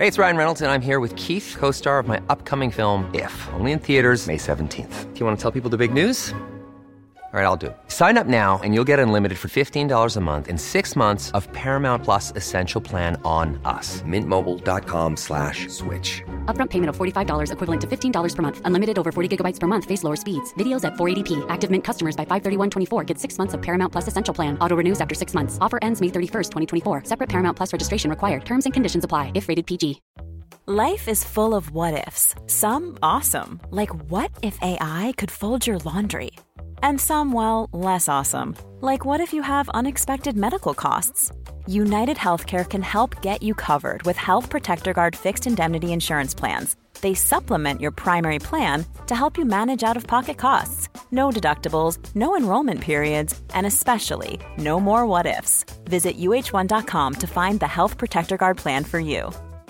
Hey, it's Ryan Reynolds, and I'm here with Keith, co-star of my upcoming film, If, only in theaters May 17th. Do you want to tell people the big news? All right, I'll do it. Sign up now and you'll get unlimited for $15 a month and 6 months of Paramount Plus Essential Plan on us. MintMobile.com/switch. Upfront payment of $45 equivalent to $15 per month. Unlimited over 40 gigabytes per month. Face lower speeds. Videos at 480p. Active Mint customers by 531.24 get 6 months of Paramount Plus Essential Plan. Auto renews after 6 months. Offer ends May 31st, 2024. Separate Paramount Plus registration required. Terms and conditions apply if rated PG. Life is full of what-ifs. Some awesome. Like what if AI could fold your laundry? And some, well, less awesome. Like what if you have unexpected medical costs? United Healthcare can help get you covered with Health Protector Guard fixed indemnity insurance plans. They supplement your primary plan to help you manage out-of-pocket costs. No deductibles, no enrollment periods, and especially no more what-ifs. Visit uh1.com to find the Health Protector Guard plan for you.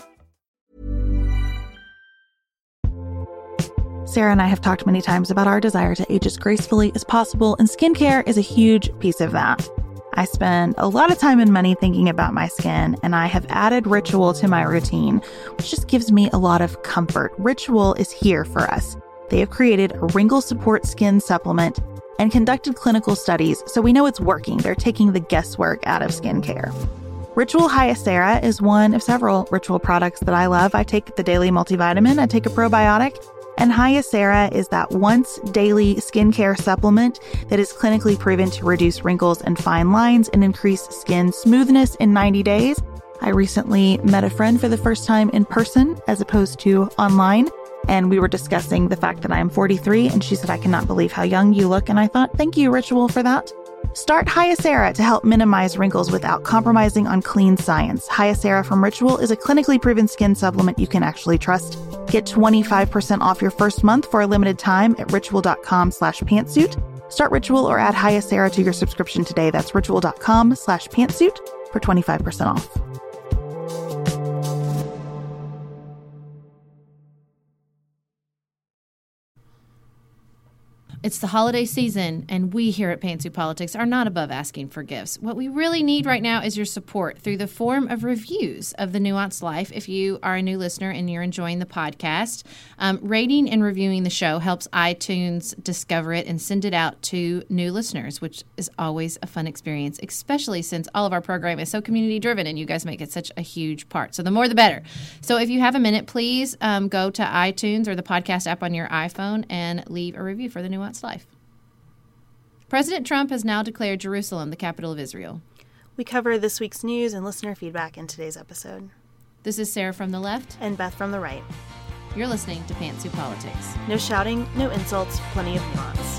Sarah and I have talked many times about our desire to age as gracefully as possible, and skincare is a huge piece of that. I spend a lot of time and money thinking about my skin, and I have added Ritual to my routine, which just gives me a lot of comfort. Ritual is here for us. They have created a wrinkle support skin supplement and conducted clinical studies, so we know it's working. They're taking the guesswork out of skincare. Ritual Hyacera is one of several Ritual products that I love. I take the daily multivitamin, I take a probiotic, and Hyacera is that once daily skincare supplement that is clinically proven to reduce wrinkles and fine lines and increase skin smoothness in 90 days. I recently met a friend for the first time in person as opposed to online, and we were discussing the fact that I am 43, and she said, "I cannot believe how young you look." And I thought, thank you, Ritual, for that. Start Hyacera to help minimize wrinkles without compromising on clean science. Hyacera from Ritual is a clinically proven skin supplement you can actually trust. Get 25% off your first month for a limited time at ritual.com/pantsuit. Start Ritual or add Hyacera to your subscription today. That's ritual.com/pantsuit for 25% off. It's the holiday season, and we here at Pantsuit Politics are not above asking for gifts. What we really need right now is your support through the form of reviews of The Nuanced Life. If you are a new listener and you're enjoying the podcast, rating and reviewing the show helps iTunes discover it and send it out to new listeners, which is always a fun experience, especially since all of our program is so community-driven and you guys make it such a huge part. So the more the better. So if you have a minute, please go to iTunes or the podcast app on your iPhone and leave a review for The Nuanced Life. President Trump has now declared Jerusalem the capital of Israel. We cover this week's news and listener feedback in today's episode. This is Sarah from the left. And Beth from the right. You're listening to Pantsuit Politics. No shouting, no insults, plenty of nuance.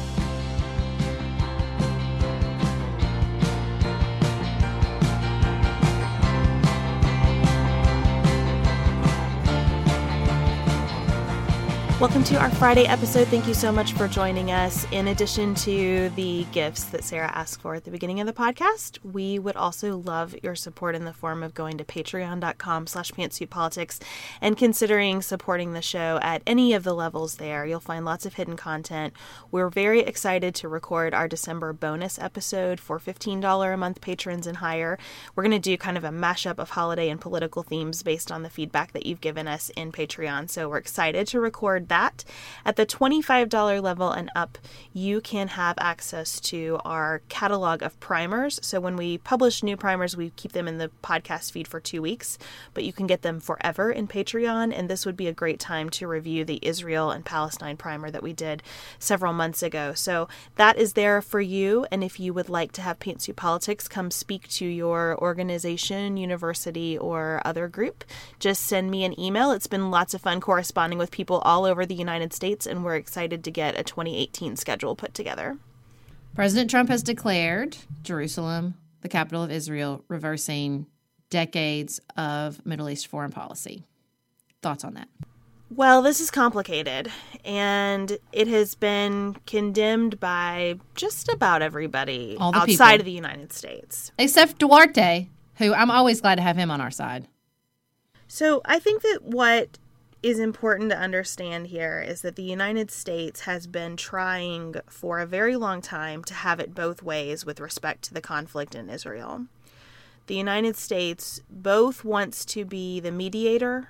Welcome to our Friday episode. Thank you so much for joining us. In addition to the gifts that Sarah asked for at the beginning of the podcast, we would also love your support in the form of going to patreon.com/pantsuitpolitics and considering supporting the show at any of the levels there. You'll find lots of hidden content. We're very excited to record our December bonus episode for $15 a month patrons and higher. We're going to do kind of a mashup of holiday and political themes based on the feedback that you've given us in Patreon. So we're excited to record that. At the $25 level and up, you can have access to our catalog of primers. So when we publish new primers, we keep them in the podcast feed for 2 weeks, but you can get them forever in Patreon. And this would be a great time to review the Israel and Palestine primer that we did several months ago. So that is there for you. And if you would like to have Pantsuit Politics come speak to your organization, university, or other group, just send me an email. It's been lots of fun corresponding with people all over the United States, and we're excited to get a 2018 schedule put together. President Trump has declared Jerusalem the capital of Israel, reversing decades of Middle East foreign policy. Thoughts on that? Well, this is complicated, and it has been condemned by just about everybody outside of the United States. Except Duarte, who I'm always glad to have him on our side. So I think that what is important to understand here is that the United States has been trying for a very long time to have it both ways with respect to the conflict in Israel. The United States both wants to be the mediator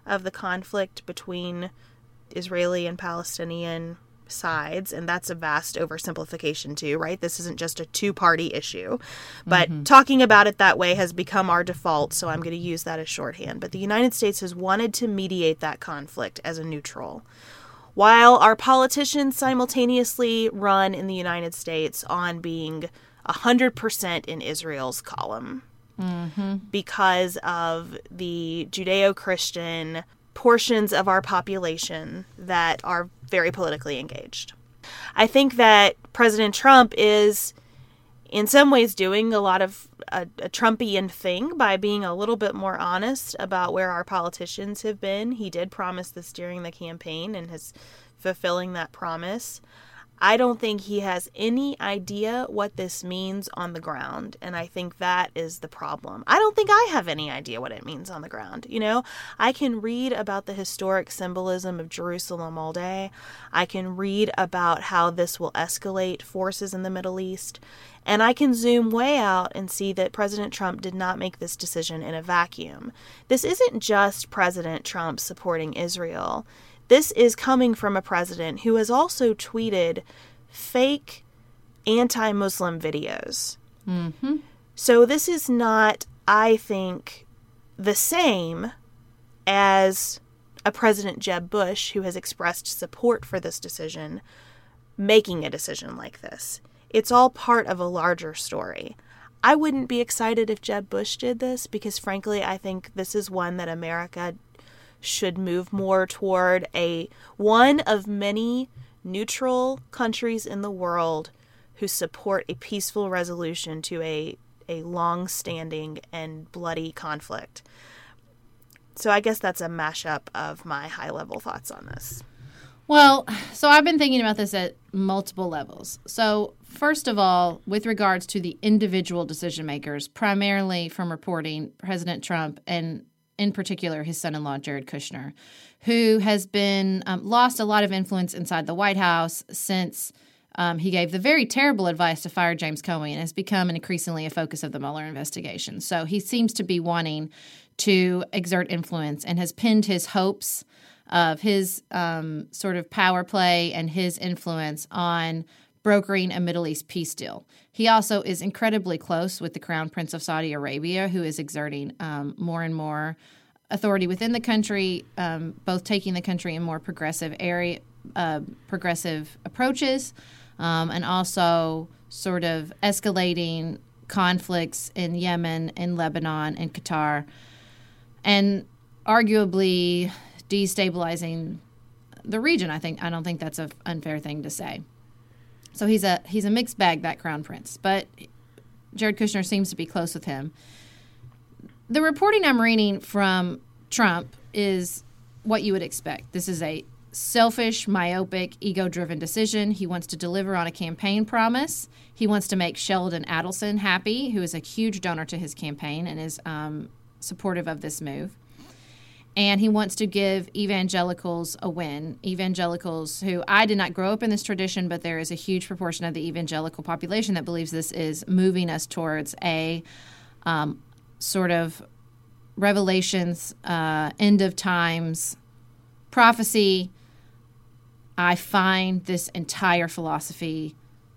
of the conflict between Israeli and Palestinian sides, and that's a vast oversimplification too, right? This isn't just a two-party issue, but talking about it that way has become our default, so I'm going to use that as shorthand. But the United States has wanted to mediate that conflict as a neutral, while our politicians simultaneously run in the United States on being 100% in Israel's column because of the Judeo-Christian portions of our population that are very politically engaged. I think that President Trump is in some ways doing a lot of a Trumpian thing by being a little bit more honest about where our politicians have been. He did promise this during the campaign and is fulfilling that promise. I don't think he has any idea what this means on the ground, and I think that is the problem. I don't think I have any idea what it means on the ground. You know, I can read about the historic symbolism of Jerusalem all day. I can read about how this will escalate forces in the Middle East, and I can zoom way out and see that President Trump did not make this decision in a vacuum. This isn't just President Trump supporting Israel. This is coming from a president who has also tweeted fake anti-Muslim videos. So this is not, I think, the same as a President Jeb Bush, who has expressed support for this decision, making a decision like this. It's all part of a larger story. I wouldn't be excited if Jeb Bush did this because, frankly, I think this is one that America should move more toward one of many neutral countries in the world who support a peaceful resolution to a long-standing and bloody conflict. So I guess that's a mashup of my high-level thoughts on this. Well, so I've been thinking about this at multiple levels. So first of all, with regards to the individual decision makers, primarily from reporting President Trump and in particular his son-in-law, Jared Kushner, who has been lost a lot of influence inside the White House since he gave the very terrible advice to fire James Comey and has become increasingly a focus of the Mueller investigation. So he seems to be wanting to exert influence and has pinned his hopes of his sort of power play and his influence on brokering a Middle East peace deal. He also is incredibly close with the Crown Prince of Saudi Arabia, who is exerting more and more authority within the country, both taking the country in more progressive approaches, and also sort of escalating conflicts in Yemen, in Lebanon, and Qatar, and arguably destabilizing the region. I don't think that's an unfair thing to say. So he's a mixed bag, that Crown Prince. But Jared Kushner seems to be close with him. The reporting I'm reading from Trump is what you would expect. This is a selfish, myopic, ego-driven decision. He wants to deliver on a campaign promise. He wants to make Sheldon Adelson happy, who is a huge donor to his campaign and is supportive of this move. And he wants to give evangelicals a win. Evangelicals who, I did not grow up in this tradition, but there is a huge proportion of the evangelical population that believes this is moving us towards a sort of Revelations, end of times prophecy. I find this entire philosophy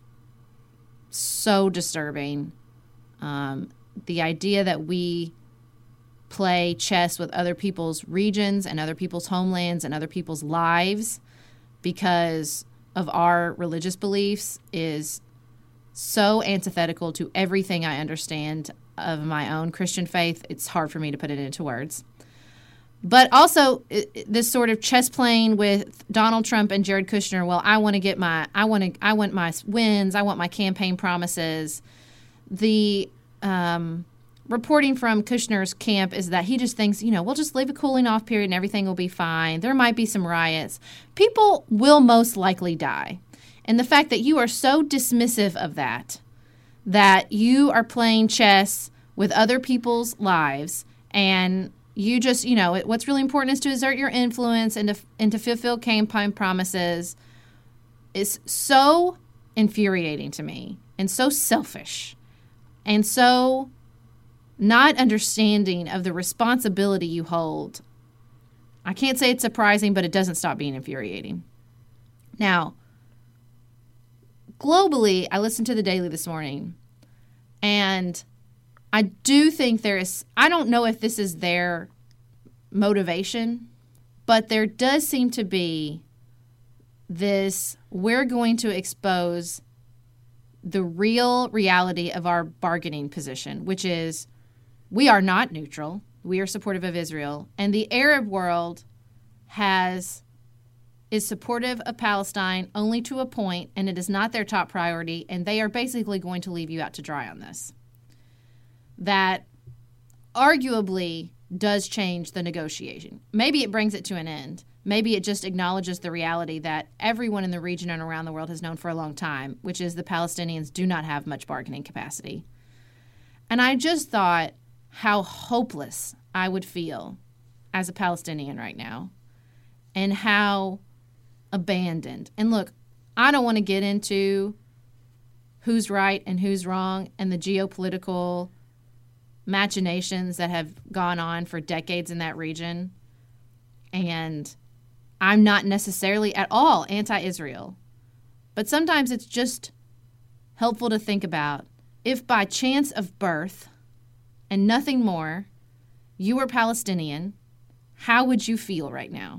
so disturbing. The idea that we play chess with other people's regions and other people's homelands and other people's lives because of our religious beliefs is so antithetical to everything I understand of my own Christian faith. It's hard for me to put it into words. But also this sort of chess playing with Donald Trump and Jared Kushner. Well, I want my wins. I want my campaign promises. The reporting from Kushner's camp is that he just thinks, we'll just leave a cooling off period and everything will be fine. There might be some riots. People will most likely die. And the fact that you are so dismissive of that you are playing chess with other people's lives and you just, what's really important is to exert your influence and to fulfill campaign promises is so infuriating to me and so selfish and so not understanding of the responsibility you hold I can't say it's surprising, but it doesn't stop being infuriating. Now, globally, I listened to the Daily this morning, and I do think I don't know if this is their motivation, but there does seem to be this, we're going to expose the real reality of our bargaining position, which is we are not neutral. We are supportive of Israel. And the Arab world is supportive of Palestine only to a point, and it is not their top priority, and they are basically going to leave you out to dry on this. That arguably does change the negotiation. Maybe it brings it to an end. Maybe it just acknowledges the reality that everyone in the region and around the world has known for a long time, which is the Palestinians do not have much bargaining capacity. And I just thought how hopeless I would feel as a Palestinian right now, and how abandoned. And look, I don't want to get into who's right and who's wrong and the geopolitical machinations that have gone on for decades in that region. And I'm not necessarily at all anti-Israel. But sometimes it's just helpful to think about, if by chance of birth and nothing more, you were Palestinian, how would you feel right now?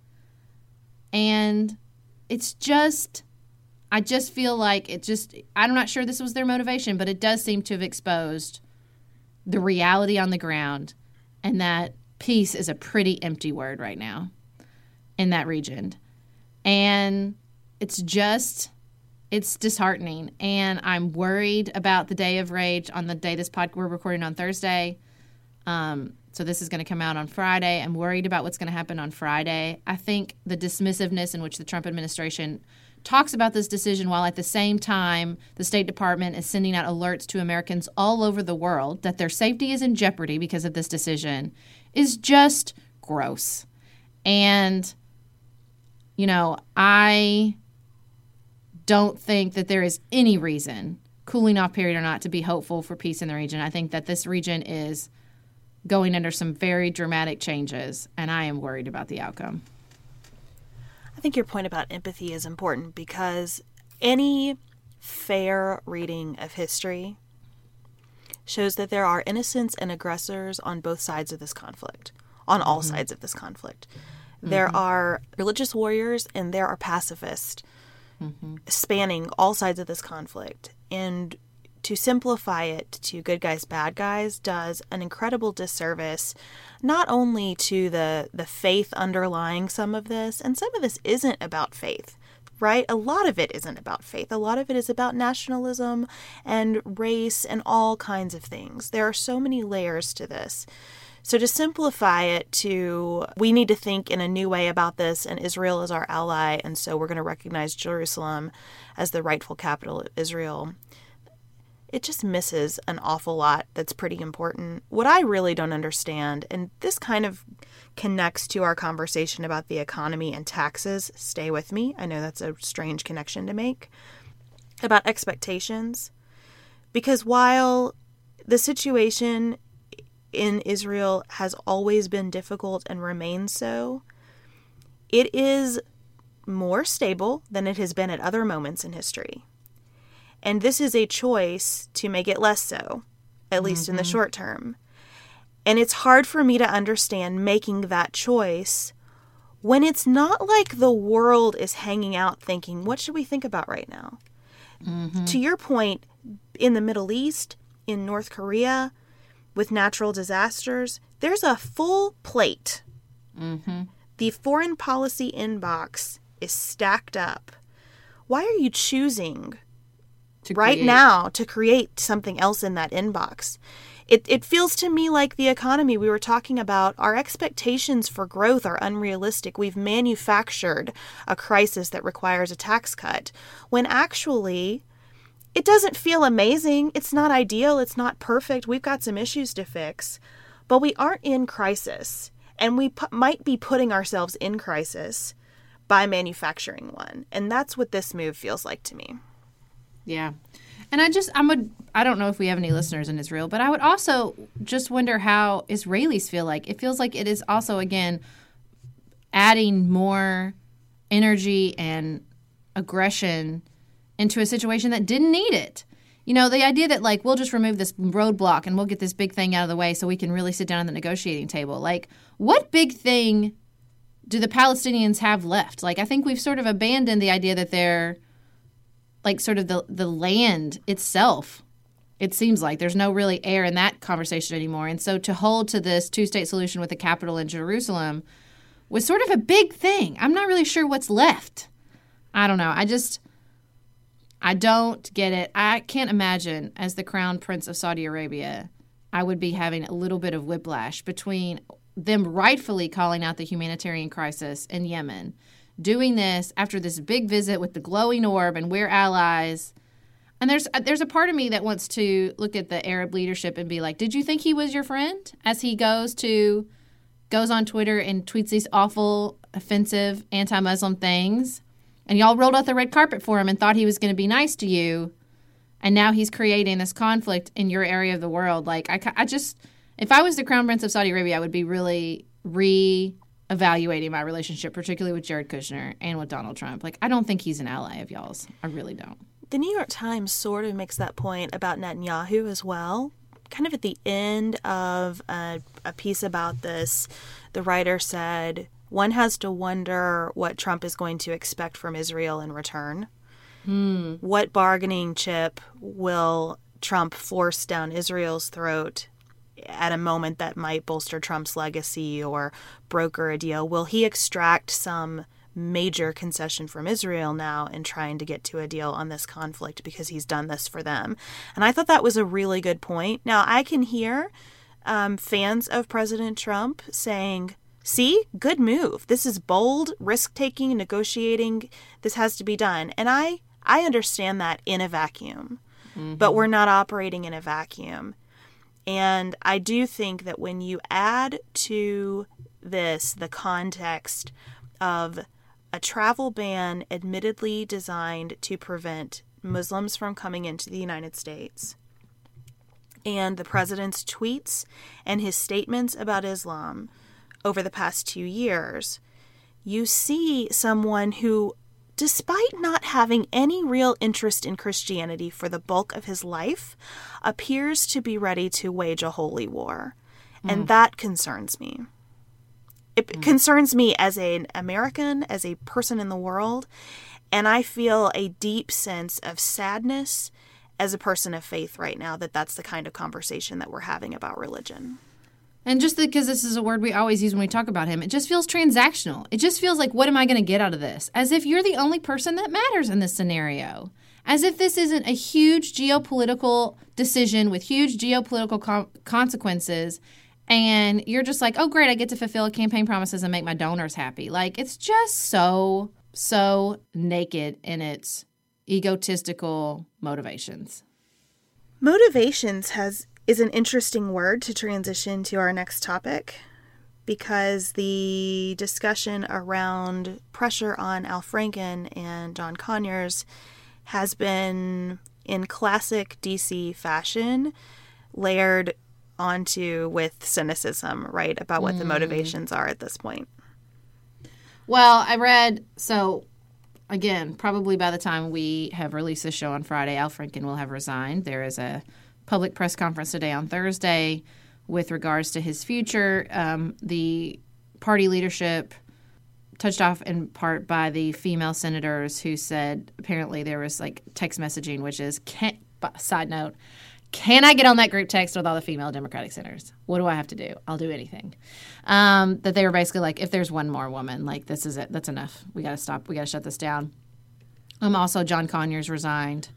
And it's just, I just feel like I'm not sure this was their motivation, but it does seem to have exposed the reality on the ground, and that peace is a pretty empty word right now in that region. And it's disheartening. And I'm worried about the day of rage on the day we're recording on Thursday. So this is going to come out on Friday. I'm worried about what's going to happen on Friday. I think the dismissiveness in which the Trump administration talks about this decision, while at the same time the State Department is sending out alerts to Americans all over the world that their safety is in jeopardy because of this decision, is just gross. And, I don't think that there is any reason, cooling off period or not, to be hopeful for peace in the region. I think that this region is going under some very dramatic changes, and I am worried about the outcome. I think your point about empathy is important, because any fair reading of history shows that there are innocents and aggressors on both sides of this conflict, on all sides of this conflict. There are religious warriors and there are pacifists spanning all sides of this conflict. And to simplify it to good guys, bad guys does an incredible disservice, not only to the faith underlying some of this, and some of this isn't about faith, right? A lot of it isn't about faith. A lot of it is about nationalism and race and all kinds of things. There are so many layers to this. So to simplify it to, we need to think in a new way about this, and Israel is our ally, and so we're going to recognize Jerusalem as the rightful capital of Israel, it just misses an awful lot that's pretty important. What I really don't understand, and this kind of connects to our conversation about the economy and taxes, stay with me, I know that's a strange connection to make, about expectations. Because while the situation in Israel has always been difficult and remains so, it is more stable than it has been at other moments in history. And this is a choice to make it less so, at least in the short term. And it's hard for me to understand making that choice when it's not like the world is hanging out thinking, what should we think about right now? To your point, in the Middle East, in North Korea, with natural disasters, there's a full plate. The foreign policy inbox is stacked up. Why are you choosing right now to create something else in that inbox? It feels to me like the economy we were talking about, our expectations for growth are unrealistic. We've manufactured a crisis that requires a tax cut, when actually it doesn't feel amazing. It's not ideal. It's not perfect. We've got some issues to fix, but we aren't in crisis, and we might be putting ourselves in crisis by manufacturing one. And that's what this move feels like to me. Yeah. And I don't know if we have any listeners in Israel, but I would also just wonder how Israelis feel like. It feels like it is also, again, adding more energy and aggression into a situation that didn't need it. You know, the idea that, like, we'll just remove this roadblock and we'll get this big thing out of the way so we can really sit down at the negotiating table. Like, what big thing do the Palestinians have left? Like, I think we've sort of abandoned the idea that they're, like, sort of the land itself. It seems like there's no really air in that conversation anymore. And so to hold to this two-state solution with the capital in Jerusalem was sort of a big thing. I'm not really sure what's left. I don't know. I don't get it. I can't imagine, as the Crown Prince of Saudi Arabia, I would be having a little bit of whiplash between them rightfully calling out the humanitarian crisis in Yemen, doing this after this big visit with the glowing orb and we're allies. And there's a part of me that wants to look at the Arab leadership and be like, did you think he was your friend? As he goes on Twitter and tweets these awful, offensive, anti-Muslim things. And y'all rolled out the red carpet for him and thought he was going to be nice to you. And now he's creating this conflict in your area of the world. Like, I just, if I was the Crown Prince of Saudi Arabia, I would be really re-evaluating my relationship, particularly with Jared Kushner and with Donald Trump. Like, I don't think he's an ally of y'all's. I really don't. The New York Times sort of makes that point about Netanyahu as well. Kind of at the end of a piece about this, the writer said, one has to wonder what Trump is going to expect from Israel in return. What bargaining chip will Trump force down Israel's throat at a moment that might bolster Trump's legacy or broker a deal? Will he extract some major concession from Israel now in trying to get to a deal on this conflict because he's done this for them? And I thought that was a really good point. Now, I can hear fans of President Trump saying, see, good move. This is bold, risk-taking, negotiating. This has to be done. And I understand that in a vacuum, but we're not operating in a vacuum. And I do think that when you add to this the context of a travel ban admittedly designed to prevent Muslims from coming into the United States, and the president's tweets and his statements about Islam over the past 2 years, you see someone who, despite not having any real interest in Christianity for the bulk of his life, appears to be ready to wage a holy war. And that concerns me. It concerns me as an American, as a person in the world, and I feel a deep sense of sadness as a person of faith right now that that's the kind of conversation that we're having about religion. And just because this is a word we always use when we talk about him, it just feels transactional. It just feels like, what am I going to get out of this? As if you're the only person that matters in this scenario. As if this isn't a huge geopolitical decision with huge geopolitical consequences, and you're just like, oh, great, I get to fulfill campaign promises and make my donors happy. Like, it's just so naked in its egotistical motivations. Motivations is an interesting word to transition to our next topic, because the discussion around pressure on Al Franken and John Conyers has been, in classic DC fashion, layered onto with cynicism, right, about what the motivations are at this point. Well, I read, so again, probably by the time we have released this show on Friday, Al Franken will have resigned. There is a public press conference today on Thursday with regards to his future. The party leadership, touched off in part by the female senators who said apparently there was like text messaging, which is, side note, can I get on that group text with all the female Democratic senators? What do I have to do? I'll do anything. That they were basically like, if there's one more woman, like, this is it. That's enough. We got to stop. We got to shut this down. Also, John Conyers retired.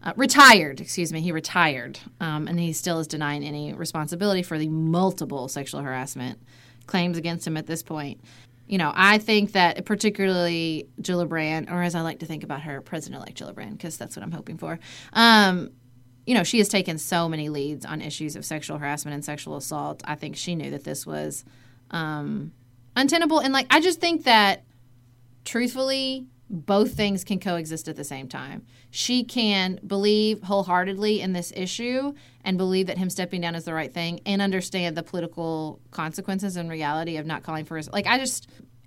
He retired. And he still is denying any responsibility for the multiple sexual harassment claims against him at this point. You know, I think that particularly Gillibrand, or as I like to think about her, President-elect Gillibrand, because that's what I'm hoping for, you know, she has taken so many leads on issues of sexual harassment and sexual assault. I think she knew that this was untenable. And, like, I just think that, truthfully, both things can coexist at the same time. She can believe wholeheartedly in this issue and believe that him stepping down is the right thing and understand the political consequences and reality of not calling for his... Like,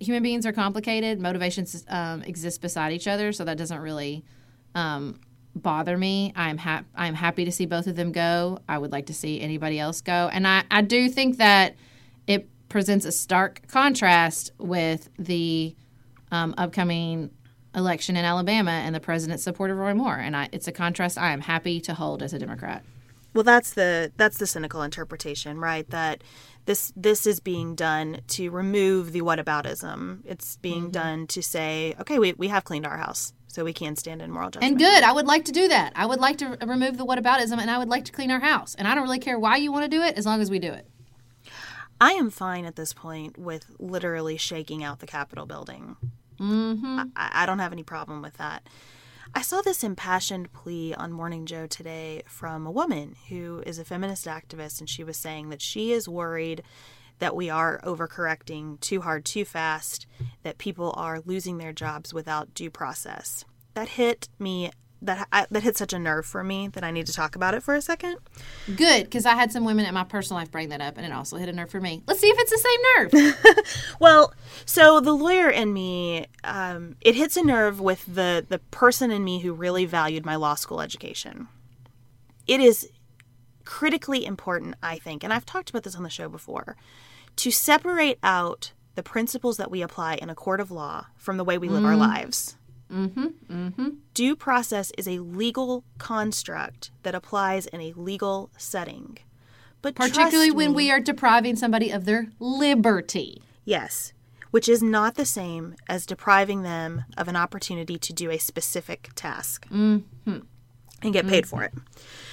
human beings are complicated. Motivations exist beside each other, so that doesn't really bother me. I'm happy to see both of them go. I would like to see anybody else go. And I do think that it presents a stark contrast with the upcoming election in Alabama and the president's support of Roy Moore. And it's a contrast I am happy to hold as a Democrat. Well, that's the cynical interpretation, right? That this is being done to remove the whataboutism. It's being done to say, okay, we have cleaned our house, so we can stand in moral judgment. And good. I would like to do that. I would like to remove the whataboutism, and I would like to clean our house. And I don't really care why you want to do it, as long as we do it. I am fine at this point with literally shaking out the Capitol building. Mm-hmm. I don't have any problem with that. I saw this impassioned plea on Morning Joe today from a woman who is a feminist activist, and she was saying that she is worried that we are overcorrecting too hard, too fast, that people are losing their jobs without due process. That hit me. That hit such a nerve for me that I need to talk about it for a second. Good, because I had some women in my personal life bring that up, and it also hit a nerve for me. Let's see if it's the same nerve. Well, so the lawyer in me, it hits a nerve with the person in me who really valued my law school education. It is critically important, I think, and I've talked about this on the show before, to separate out the principles that we apply in a court of law from the way we live our lives. Mm-hmm, mm-hmm. Due process is a legal construct that applies in a legal setting. But particularly when we are depriving somebody of their liberty. Yes, which is not the same as depriving them of an opportunity to do a specific task and get paid for it.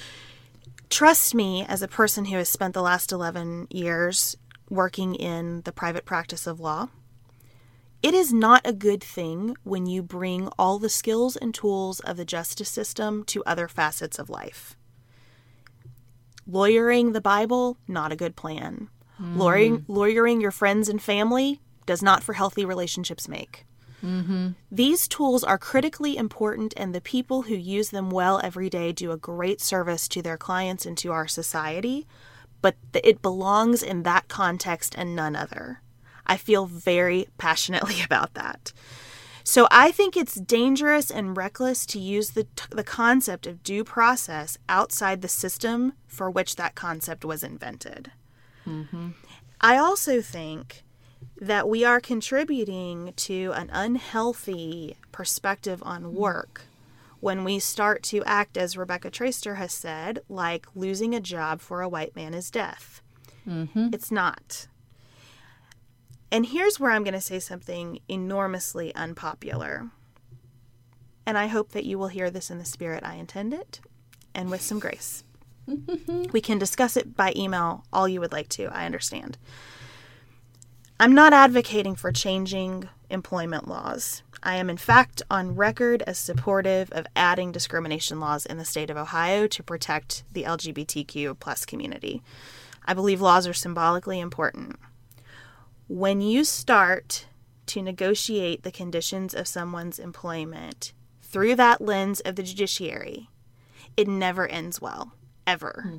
Trust me, as a person who has spent the last 11 years working in the private practice of law, it is not a good thing when you bring all the skills and tools of the justice system to other facets of life. Lawyering the Bible, not a good plan. Lawyering your friends and family does not for healthy relationships make. Mm-hmm. These tools are critically important, and the people who use them well every day do a great service to their clients and to our society, but it belongs in that context and none other. I feel very passionately about that. So I think it's dangerous and reckless to use the concept of due process outside the system for which that concept was invented. Mm-hmm. I also think that we are contributing to an unhealthy perspective on work when we start to act, as Rebecca Traister has said, like losing a job for a white man is death. Mm-hmm. It's not. And here's where I'm going to say something enormously unpopular. And I hope that you will hear this in the spirit I intend it and with some grace. We can discuss it by email all you would like to. I understand. I'm not advocating for changing employment laws. I am, in fact, on record as supportive of adding discrimination laws in the state of Ohio to protect the LGBTQ plus community. I believe laws are symbolically important. When you start to negotiate the conditions of someone's employment through that lens of the judiciary, it never ends well, ever.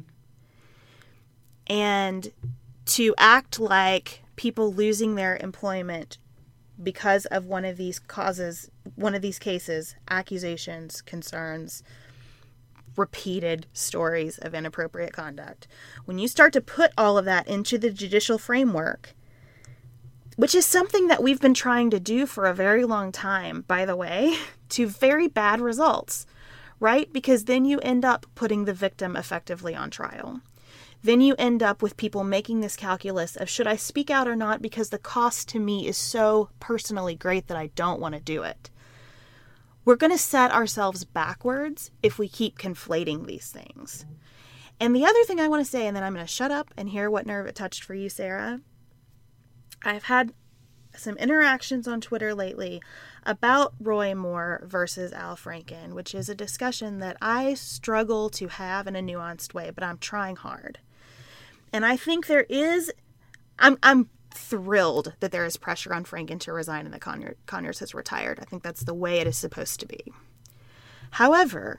And to act like people losing their employment because of one of these cases, accusations, concerns, repeated stories of inappropriate conduct, when you start to put all of that into the judicial framework, which is something that we've been trying to do for a very long time, by the way, to very bad results, right? Because then you end up putting the victim effectively on trial. Then you end up with people making this calculus of should I speak out or not because the cost to me is so personally great that I don't want to do it. We're going to set ourselves backwards if we keep conflating these things. And the other thing I want to say, and then I'm going to shut up and hear what nerve it touched for you, Sarah. I've had some interactions on Twitter lately about Roy Moore versus Al Franken, which is a discussion that I struggle to have in a nuanced way, but I'm trying hard. And I think there is, I'm thrilled that there is pressure on Franken to resign and that Conyers has retired. I think that's the way it is supposed to be. However,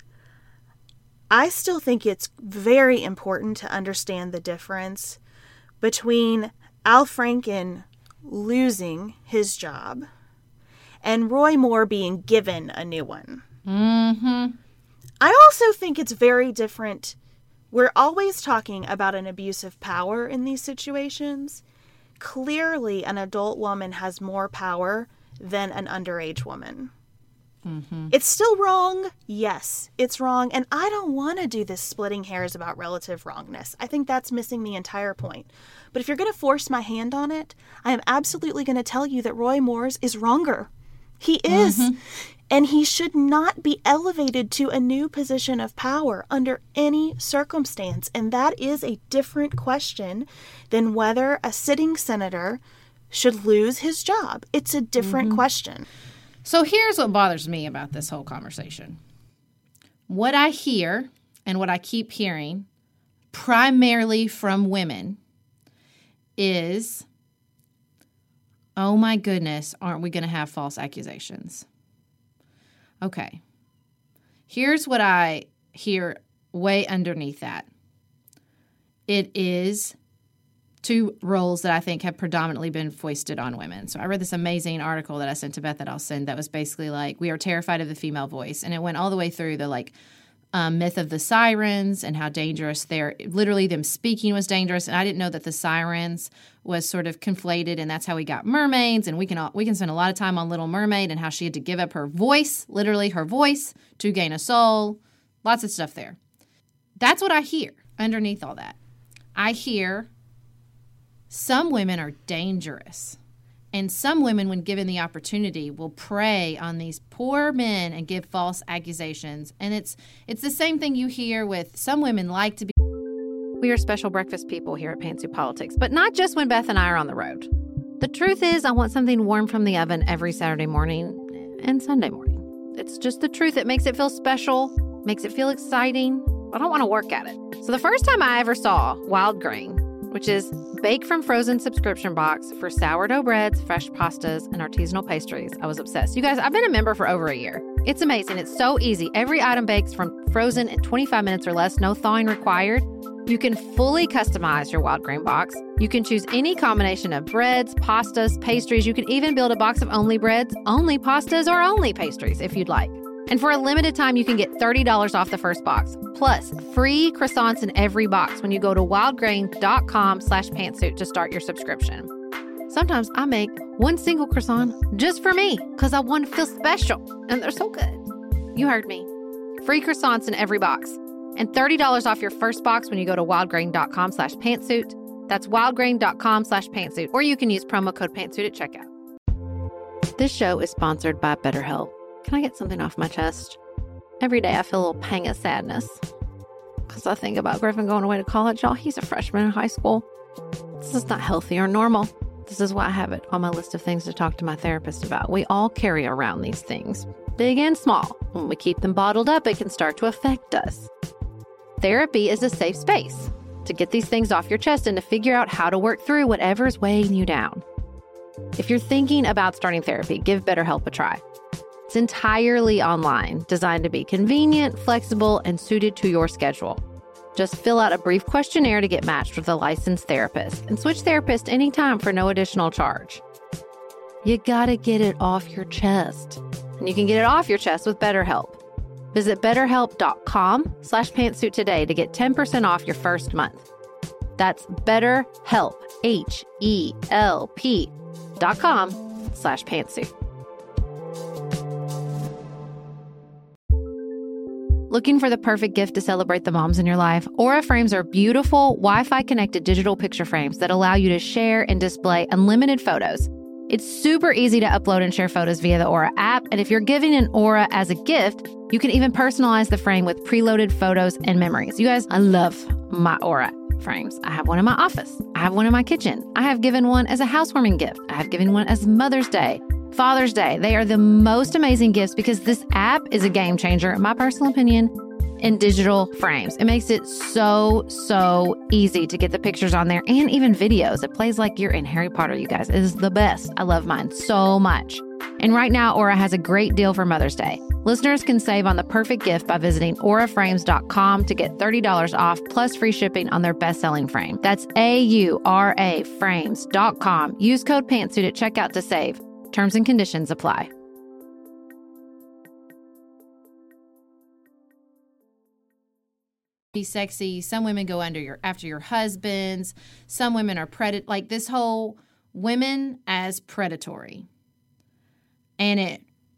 I still think it's very important to understand the difference between Al Franken losing his job and Roy Moore being given a new one. Mm-hmm. I also think it's very different. We're always talking about an abuse of power in these situations. Clearly, an adult woman has more power than an underage woman. Mm-hmm. It's still wrong. Yes, it's wrong. And I don't want to do this splitting hairs about relative wrongness. I think that's missing the entire point. But if you're going to force my hand on it, I am absolutely going to tell you that Roy Moore's is wronger. He is. Mm-hmm. And he should not be elevated to a new position of power under any circumstance. And that is a different question than whether a sitting senator should lose his job. It's a different question. So here's what bothers me about this whole conversation. What I hear and what I keep hearing, primarily from women, is, oh my goodness, aren't we going to have false accusations? Okay. Here's what I hear way underneath that. It is two roles that I think have predominantly been foisted on women. So I read this amazing article that I sent to Beth that I'll send that was basically like, we are terrified of the female voice. And it went all the way through the myth of the sirens and how dangerous literally them speaking was dangerous. And I didn't know that the sirens was sort of conflated, and that's how we got mermaids. And we can spend a lot of time on Little Mermaid and how she had to give up her voice, literally her voice, to gain a soul. Lots of stuff there. That's what I hear underneath all that. I hear some women are dangerous, and some women, when given the opportunity, will prey on these poor men and give false accusations. And it's the same thing you hear with some women like to be. We are special breakfast people here at Pantsuit Politics, but not just when Beth and I are on the road. The truth is, I want something warm from the oven every Saturday morning and Sunday morning. It's just the truth. It makes it feel special, makes it feel exciting. I don't want to work at it. So the first time I ever saw Wild Grain, which is bake from frozen subscription box for sourdough breads, fresh pastas, and artisanal pastries, I was obsessed. You guys, I've been a member for over a year. It's amazing. It's so easy. Every item bakes from frozen in 25 minutes or less, no thawing required. You can fully customize your Wild Grain box. You can choose any combination of breads, pastas, pastries. You can even build a box of only breads, only pastas, or only pastries if you'd like. And for a limited time, you can get $30 off the first box, plus free croissants in every box when you go to wildgrain.com/pantsuit to start your subscription. Sometimes I make one single croissant just for me because I want to feel special, and they're so good. You heard me. Free croissants in every box, and $30 off your first box when you go to wildgrain.com/pantsuit. That's wildgrain.com/pantsuit, or you can use promo code pantsuit at checkout. This show is sponsored by BetterHelp. Can I get something off my chest? Every day I feel a little pang of sadness because I think about Griffin going away to college. Y'all, he's a freshman in high school. This is not healthy or normal. This is why I have it on my list of things to talk to my therapist about. We all carry around these things, big and small. When we keep them bottled up, it can start to affect us. Therapy is a safe space to get these things off your chest and to figure out how to work through whatever's weighing you down. If you're thinking about starting therapy, give BetterHelp a try. It's entirely online, designed to be convenient, flexible, and suited to your schedule. Just fill out a brief questionnaire to get matched with a licensed therapist and switch therapists anytime for no additional charge. You gotta get it off your chest. And you can get it off your chest with BetterHelp. Visit betterhelp.com/pantsuit today to get 10% off your first month. That's BetterHelp, HELP.com/pantsuit. Looking for the perfect gift to celebrate the moms in your life? Aura frames are beautiful, Wi-Fi connected digital picture frames that allow you to share and display unlimited photos. It's super easy to upload and share photos via the Aura app, and if you're giving an Aura as a gift, you can even personalize the frame with preloaded photos and memories. You guys, I love my Aura frames. I have one in my office. I have one in my kitchen. I have given one as a housewarming gift. I have given one as Mother's Day, Father's Day. They are the most amazing gifts because this app is a game changer, in my personal opinion, in digital frames. It makes it so easy to get the pictures on there and even videos. It plays like you're in Harry Potter, you guys. It is the best. I love mine so much. And right now, Aura has a great deal for Mother's Day. Listeners can save on the perfect gift by visiting auraframes.com to get $30 off plus free shipping on their best-selling frame. That's AURA frames.com. Use code PANTSUIT at checkout to save. Terms and conditions apply. Be sexy. Some women go after your husbands. Some women are like this whole women as predatory. And it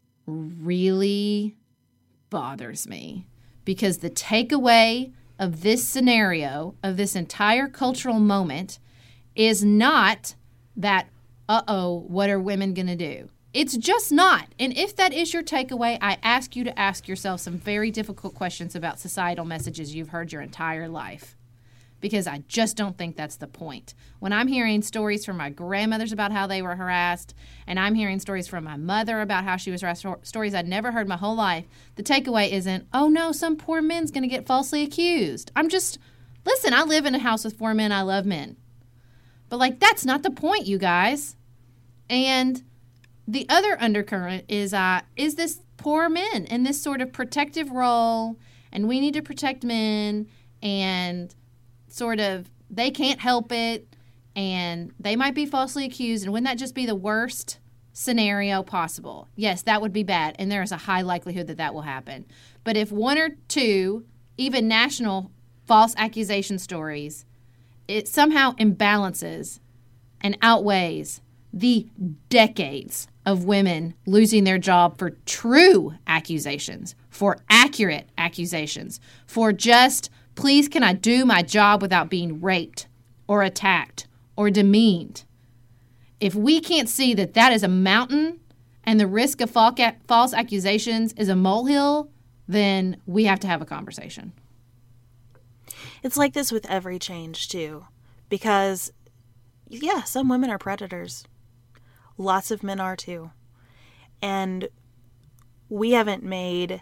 really bothers me because the takeaway of this scenario, of this entire cultural moment, is not that, what are women going to do? It's just not. And if that is your takeaway, I ask you to ask yourself some very difficult questions about societal messages you've heard your entire life. Because I just don't think that's the point. When I'm hearing stories from my grandmothers about how they were harassed, and I'm hearing stories from my mother about how she was harassed, stories I'd never heard my whole life, the takeaway isn't, oh no, some poor man's going to get falsely accused. Listen, I live in a house with 4 men. I love men. But that's not the point, you guys. And the other undercurrent is this poor men in this sort of protective role, and we need to protect men, and sort of they can't help it, and they might be falsely accused, and wouldn't that just be the worst scenario possible? Yes, that would be bad, and there is a high likelihood that will happen. But if 1 or 2, even national false accusation stories, it somehow imbalances and outweighs the decades of women losing their job for true accusations, for accurate accusations, for just, please can I do my job without being raped or attacked or demeaned. If we can't see that that is a mountain and the risk of false accusations is a molehill, then we have to have a conversation. It's like this with every change, too. Because, yeah, some women are predators. Lots of men are, too. And we haven't made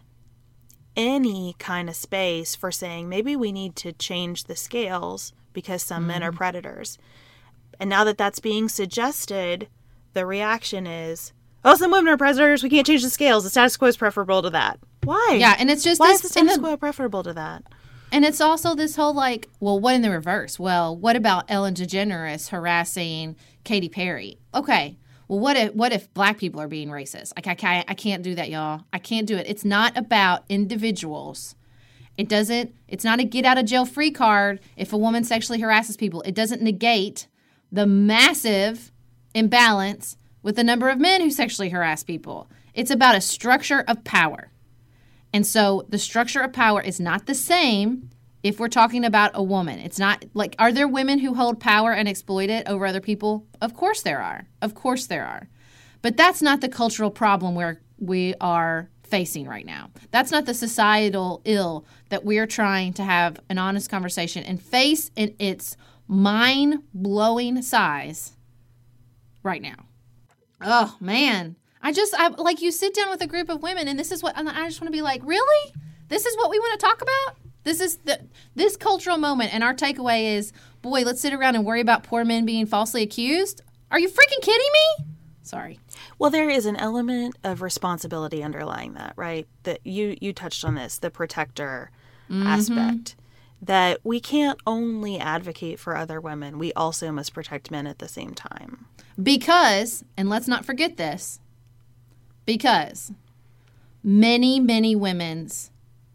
any kind of space for saying maybe we need to change the scales because some men are predators. And now that that's being suggested, the reaction is, oh, some women are predators. We can't change the scales. The status quo is preferable to that. Why? Yeah, and it's just why is the status quo preferable to that? And it's also this whole well, what in the reverse? Well, what about Ellen DeGeneres harassing Katy Perry? Okay, well, what if black people are being racist? I can't do that, y'all. I can't do it. It's not about individuals. It's not a get out of jail free card if a woman sexually harasses people. It doesn't negate the massive imbalance with the number of men who sexually harass people. It's about a structure of power. And so the structure of power is not the same if we're talking about a woman. It's not are there women who hold power and exploit it over other people? Of course there are. Of course there are. But that's not the cultural problem where we are facing right now. That's not the societal ill that we're trying to have an honest conversation and face in its mind-blowing size right now. Oh, man. You sit down with a group of women, and I just want to be like, really? This is what we want to talk about? This is this cultural moment, and our takeaway is, boy, let's sit around and worry about poor men being falsely accused? Are you freaking kidding me? Sorry. Well, there is an element of responsibility underlying that, right? That you touched on this, the protector aspect. That we can't only advocate for other women, we also must protect men at the same time. Because, and let's not forget this, because many, many women's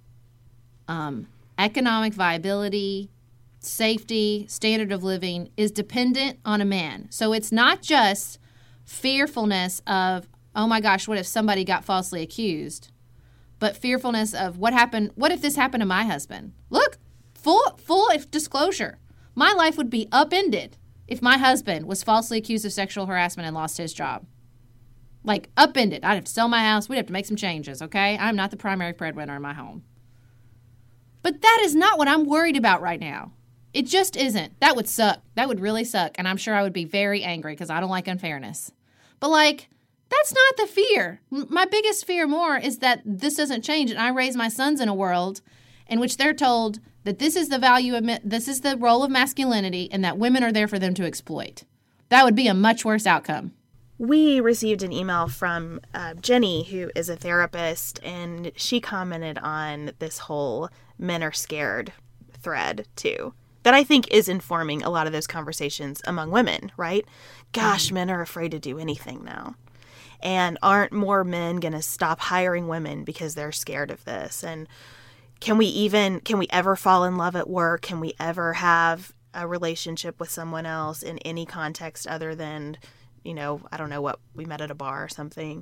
economic viability, safety, standard of living is dependent on a man. So it's not just fearfulness of, oh my gosh, what if somebody got falsely accused, but fearfulness of what if this happened to my husband? Look, full disclosure, my life would be upended if my husband was falsely accused of sexual harassment and lost his job. Upended. I'd have to sell my house. We'd have to make some changes, okay? I'm not the primary breadwinner in my home. But that is not what I'm worried about right now. It just isn't. That would suck. That would really suck. And I'm sure I would be very angry because I don't like unfairness. But, that's not the fear. My biggest fear more is that this doesn't change and I raise my sons in a world in which they're told that this is the value of this is the role of masculinity and that women are there for them to exploit. That would be a much worse outcome. we received an email from Jenny, who is a therapist, and she commented on this whole men are scared thread too, that I think is informing a lot of those conversations among women, right? Gosh, men are afraid to do anything now. And aren't more men going to stop hiring women because they're scared of this? And can we ever fall in love at work? Can we ever have a relationship with someone else in any context other than, I don't know what, we met at a bar or something?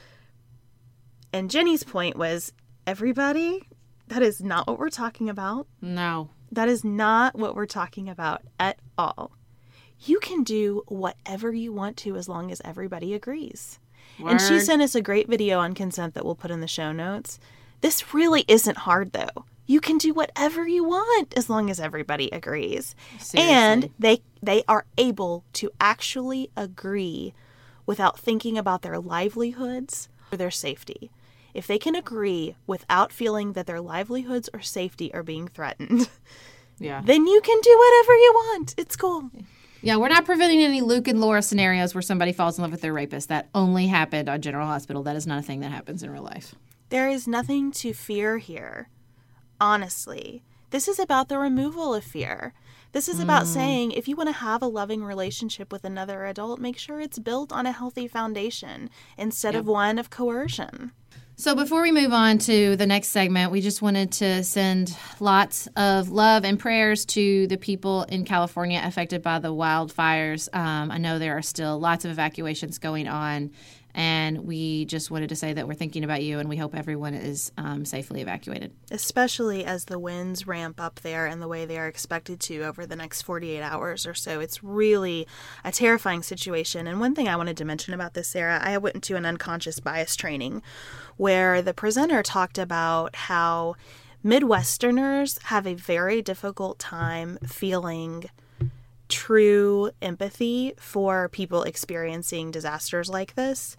And Jenny's point was, everybody, that is not what we're talking about. No. That is not what we're talking about at all. You can do whatever you want to as long as everybody agrees. Word. And she sent us a great video on consent that we'll put in the show notes. This really isn't hard, though. You can do whatever you want as long as everybody agrees. Seriously. And they are able to actually agree without thinking about their livelihoods or their safety. If they can agree without feeling that their livelihoods or safety are being threatened, then you can do whatever you want. It's cool. Yeah, we're not preventing any Luke and Laura scenarios where somebody falls in love with their rapist. That only happened on General Hospital. That is not a thing that happens in real life. There is nothing to fear here. Honestly, this is about the removal of fear. This is about saying, if you want to have a loving relationship with another adult, make sure it's built on a healthy foundation instead of one of coercion. So before we move on to the next segment, we just wanted to send lots of love and prayers to the people in California affected by the wildfires. I know there are still lots of evacuations going on, and we just wanted to say that we're thinking about you, and we hope everyone is safely evacuated. Especially as the winds ramp up there and the way they are expected to over the next 48 hours or so. It's really a terrifying situation. And one thing I wanted to mention about this, Sarah, I went to an unconscious bias training where the presenter talked about how Midwesterners have a very difficult time feeling true empathy for people experiencing disasters like this.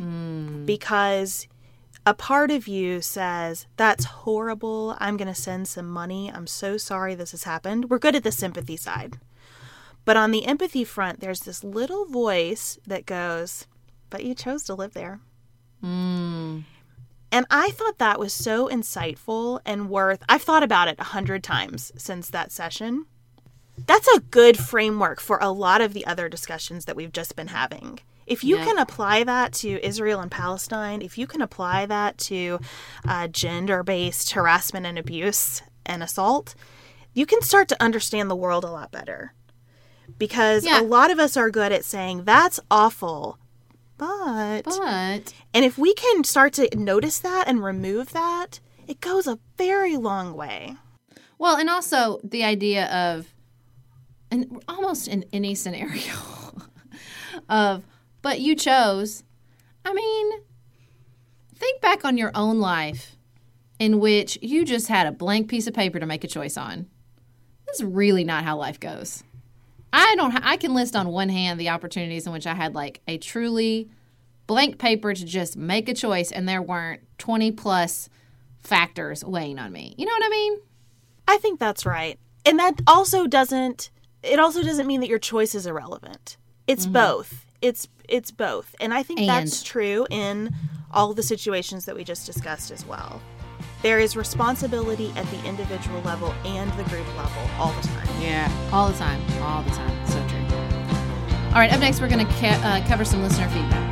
Because a part of you says, that's horrible. I'm going to send some money. I'm so sorry this has happened. We're good at the sympathy side. But on the empathy front, there's this little voice that goes, but you chose to live there. And I thought that was so insightful and I've thought about it 100 times since that session. That's a good framework for a lot of the other discussions that we've just been having. If you can apply that to Israel and Palestine, if you can apply that to gender-based harassment and abuse and assault, you can start to understand the world a lot better. Because a lot of us are good at saying, that's awful, but... And if we can start to notice that and remove that, it goes a very long way. Well, and also the idea of, and almost in any scenario, of... But you chose. I mean, think back on your own life in which you just had a blank piece of paper to make a choice on. This is really not how life goes. I can list on one hand the opportunities in which I had like a truly blank paper to just make a choice and there weren't 20 plus factors weighing on me. You know what I mean? I think that's right. And that also doesn't mean that your choice is irrelevant. It's both. It's both. And I think that's true in all the situations that we just discussed as well. There is responsibility at the individual level and the group level all the time. Yeah, all the time. All the time. So true. All right, up next we're going to cover some listener feedback.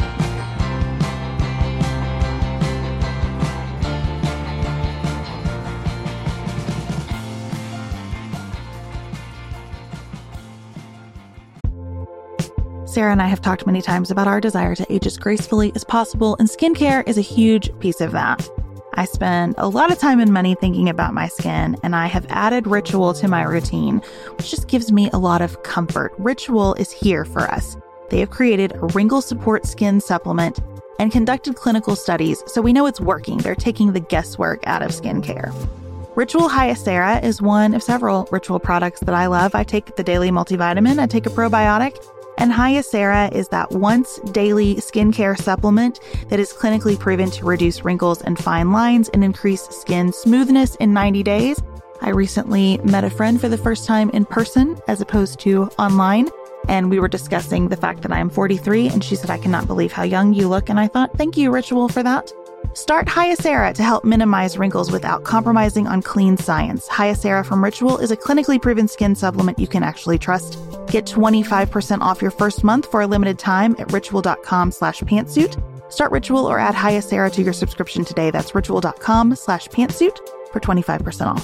Sarah and I have talked many times about our desire to age as gracefully as possible, and skincare is a huge piece of that. I spend a lot of time and money thinking about my skin, and I have added Ritual to my routine, which just gives me a lot of comfort. Ritual is here for us. They have created a wrinkle support skin supplement and conducted clinical studies, so we know it's working. They're taking the guesswork out of skincare. Ritual Hyacera is one of several Ritual products that I love. I take the daily multivitamin, I take a probiotic, and Hyacera is that once daily skincare supplement that is clinically proven to reduce wrinkles and fine lines and increase skin smoothness in 90 days. I recently met a friend for the first time in person as opposed to online, and we were discussing the fact that I am 43, and she said, I cannot believe how young you look. And I thought, thank you, Ritual, for that. Start Hyacera to help minimize wrinkles without compromising on clean science. Hyacera from Ritual is a clinically proven skin supplement you can actually trust. Get 25% off your first month for a limited time at ritual.com/pantsuit. Start Ritual or add Hyacera to your subscription today. That's ritual.com/pantsuit for 25% off.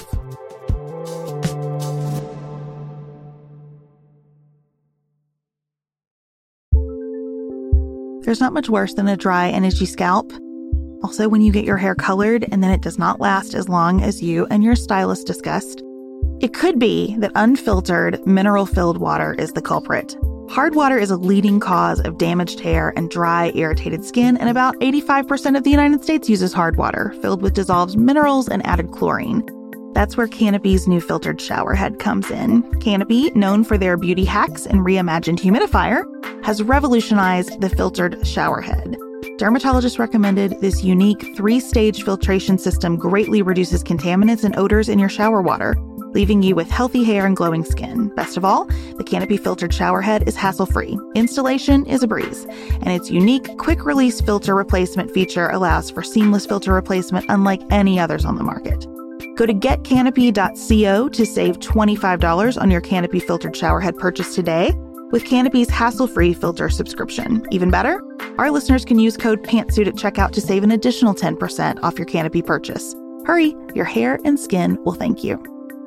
There's not much worse than a dry and itchy scalp. Also, when you get your hair colored and then it does not last as long as you and your stylist discussed. It could be that unfiltered, mineral-filled water is the culprit. Hard water is a leading cause of damaged hair and dry, irritated skin, and about 85% of the United States uses hard water, filled with dissolved minerals and added chlorine. That's where Canopy's new filtered shower head comes in. Canopy, known for their beauty hacks and reimagined humidifier, has revolutionized the filtered shower head. Dermatologists recommended this unique 3-stage filtration system greatly reduces contaminants and odors in your shower water, leaving you with healthy hair and glowing skin. Best of all, the Canopy filtered shower head is hassle-free. Installation is a breeze, and its unique quick-release filter replacement feature allows for seamless filter replacement unlike any others on the market. Go to getcanopy.co to save $25 on your Canopy filtered shower head purchase today with Canopy's hassle-free filter subscription. Even better, our listeners can use code PANTSUIT at checkout to save an additional 10% off your Canopy purchase. Hurry, your hair and skin will thank you.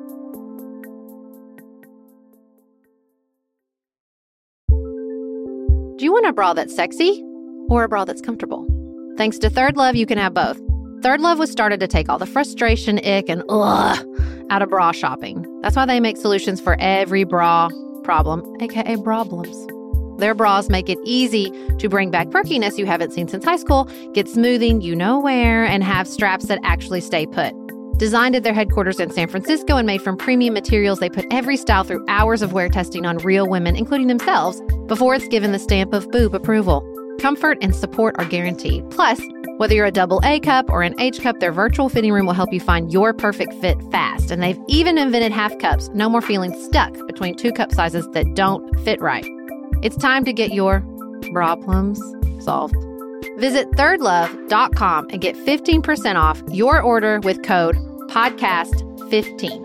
Do you want a bra that's sexy or a bra that's comfortable? Thanks to Third Love, you can have both. Third Love was started to take all the frustration, ick, and ugh out of bra shopping. That's why they make solutions for every bra problem, aka problems. Their bras make it easy to bring back perkiness you haven't seen since high school, get smoothing you know where, and have straps that actually stay put. Designed at their headquarters in San Francisco and made from premium materials, they put every style through hours of wear testing on real women, including themselves, before it's given the stamp of boob approval. Comfort and support are guaranteed. Plus, whether you're a double A cup or an H cup, their virtual fitting room will help you find your perfect fit fast. And they've even invented half cups. No more feeling stuck between 2 cup sizes that don't fit right. It's time to get your problems solved. Visit thirdlove.com and get 15% off your order with code podcast15.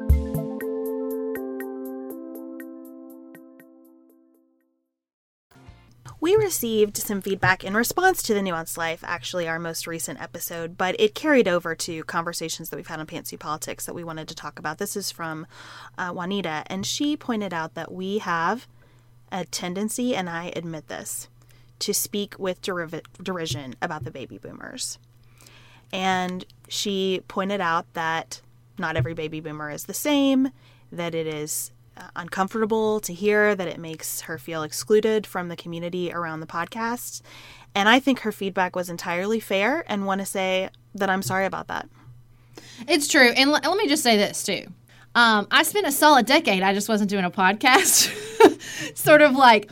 We received some feedback in response to The Nuanced Life, actually our most recent episode, but it carried over to conversations that we've had on Pantsuit Politics that we wanted to talk about. This is from Juanita, and she pointed out that we have a tendency, and I admit this, to speak with derision about the baby boomers. And she pointed out that not every baby boomer is the same, that it is uncomfortable to hear, that it makes her feel excluded from the community around the podcast. And I think her feedback was entirely fair and want to say that I'm sorry about that. It's true. And let me just say this too. I spent a solid decade, I just wasn't doing a podcast, sort of like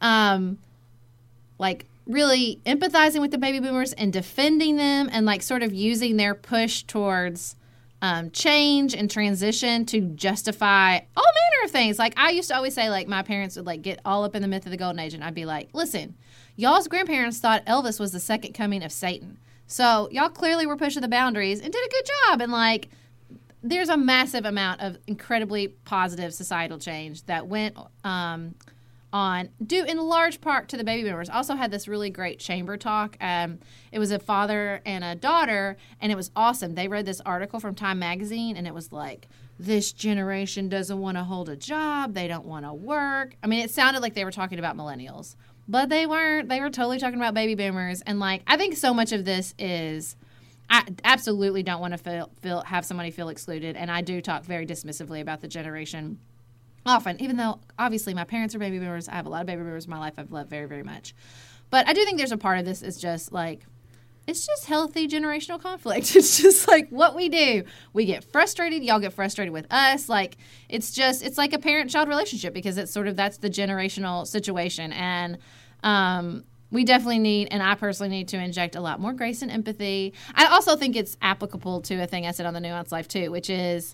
really empathizing with the baby boomers and defending them and like sort of using their push towards change and transition to justify all manner of things. Like I used to always say, like my parents would like get all up in the myth of the golden age, and I'd be like, listen, y'all's grandparents thought Elvis was the second coming of Satan. So y'all clearly were pushing the boundaries and did a good job. And like, there's a massive amount of incredibly positive societal change that went on due in large part to the baby boomers. Also had this really great chamber talk. It was a father and a daughter, and it was awesome. They read this article from Time Magazine, and it was like, this generation doesn't want to hold a job. They don't want to work. I mean, it sounded like they were talking about millennials, but they weren't. They were totally talking about baby boomers. And like, I think so much of this is, I absolutely don't want to have somebody feel excluded, and I do talk very dismissively about the generation often, even though obviously my parents are baby boomers. I have a lot of baby boomers in my life I've loved very, very much. But I do think there's a part of this is just like, it's just healthy generational conflict. It's just like what we do. We get frustrated. Y'all get frustrated with us. Like, it's like a parent-child relationship because it's sort of, that's the generational situation. And we definitely need, and I personally need to inject a lot more grace and empathy. I also think it's applicable to a thing I said on The Nuanced Life too, which is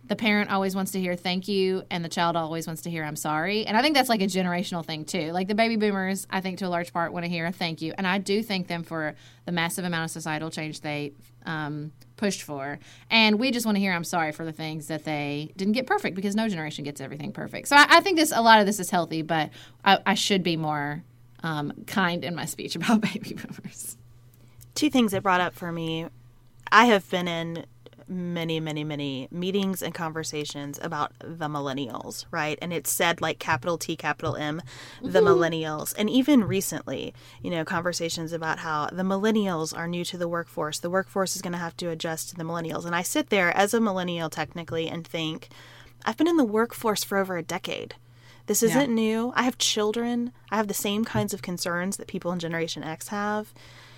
the parent always wants to hear thank you and the child always wants to hear I'm sorry. And I think that's like a generational thing too. Like the baby boomers, I think to a large part want to hear thank you. And I do thank them for the massive amount of societal change they pushed for. And we just want to hear I'm sorry for the things that they didn't get perfect, because no generation gets everything perfect. So I think a lot of this is healthy, but I should be more kind in my speech about baby boomers. Two things it brought up for me. I have been in many meetings and conversations about the millennials, right? And it's said like capital T, capital M, the millennials. And even recently, conversations about how the millennials are new to the workforce. The workforce is going to have to adjust to the millennials. And I sit there as a millennial technically and think, I've been in the workforce for over a decade. This isn't new. I have children. I have the same kinds of concerns that people in Generation X have.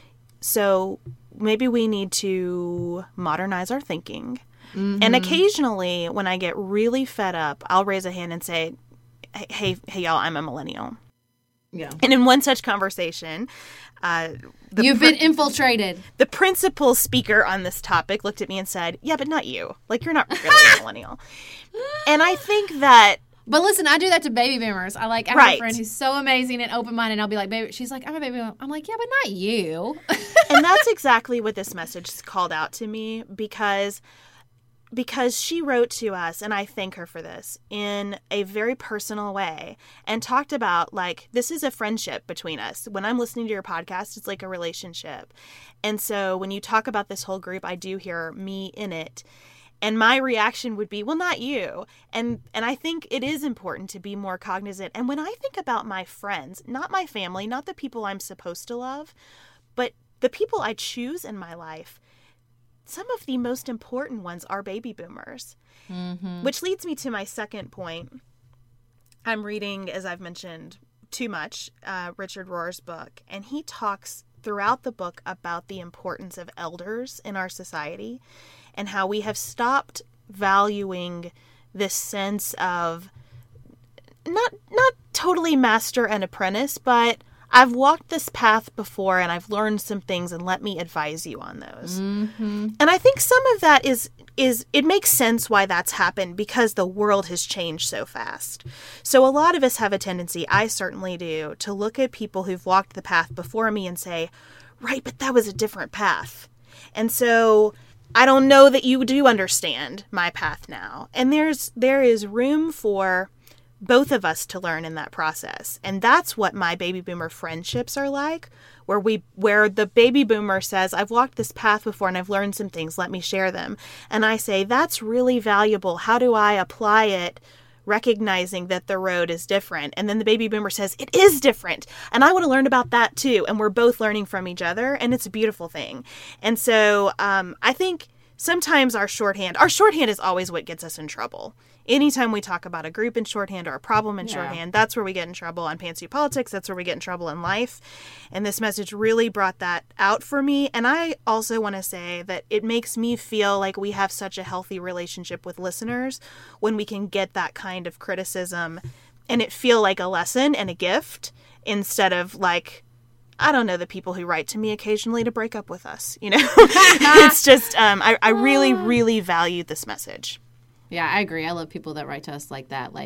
So maybe we need to modernize our thinking. Mm-hmm. And occasionally, when I get really fed up, I'll raise a hand and say, hey, y'all, I'm a millennial. Yeah. And in one such conversation, you've been infiltrated. The principal speaker on this topic looked at me and said, yeah, but not you. Like, you're not really a millennial. And I think that... But listen, I do that to baby boomers. I have a friend who's so amazing and open-minded, and I'll be like, baby, she's like, I'm a baby boomer. I'm like, yeah, but not you. And that's exactly what this message called out to me, because she wrote to us, and I thank her for this, in a very personal way, and talked about, like, this is a friendship between us. When I'm listening to your podcast, it's like a relationship. And so when you talk about this whole group, I do hear me in it. And my reaction would be, well, not you. And I think it is important to be more cognizant. And when I think about my friends, not my family, not the people I'm supposed to love, but the people I choose in my life, some of the most important ones are baby boomers. Mm-hmm. Which leads me to my second point. I'm reading, as I've mentioned too much, Richard Rohr's book. And he talks throughout the book about the importance of elders in our society, and how we have stopped valuing this sense of not totally master and apprentice, but I've walked this path before and I've learned some things, and let me advise you on those. Mm-hmm. And I think some of that is it makes sense why that's happened, because the world has changed so fast. So a lot of us have a tendency, I certainly do, to look at people who've walked the path before me and say, right, but that was a different path. And so I don't know that you do understand my path now. And there is room for both of us to learn in that process. And that's what my baby boomer friendships are like, where the baby boomer says, I've walked this path before and I've learned some things, let me share them. And I say, that's really valuable. How do I apply it, recognizing that the road is different? And then the baby boomer says, it is different, and I want to learn about that too. And we're both learning from each other, and it's a beautiful thing. And so I think sometimes our shorthand is always what gets us in trouble. Anytime we talk about a group in shorthand or a problem in shorthand, that's where we get in trouble on Pantsuit Politics. That's where we get in trouble in life. And this message really brought that out for me. And I also want to say that it makes me feel like we have such a healthy relationship with listeners when we can get that kind of criticism and it feel like a lesson and a gift, instead of like, I don't know, the people who write to me occasionally to break up with us, It's just, I really, really value this message. Yeah, I agree. I love people that write to us like that.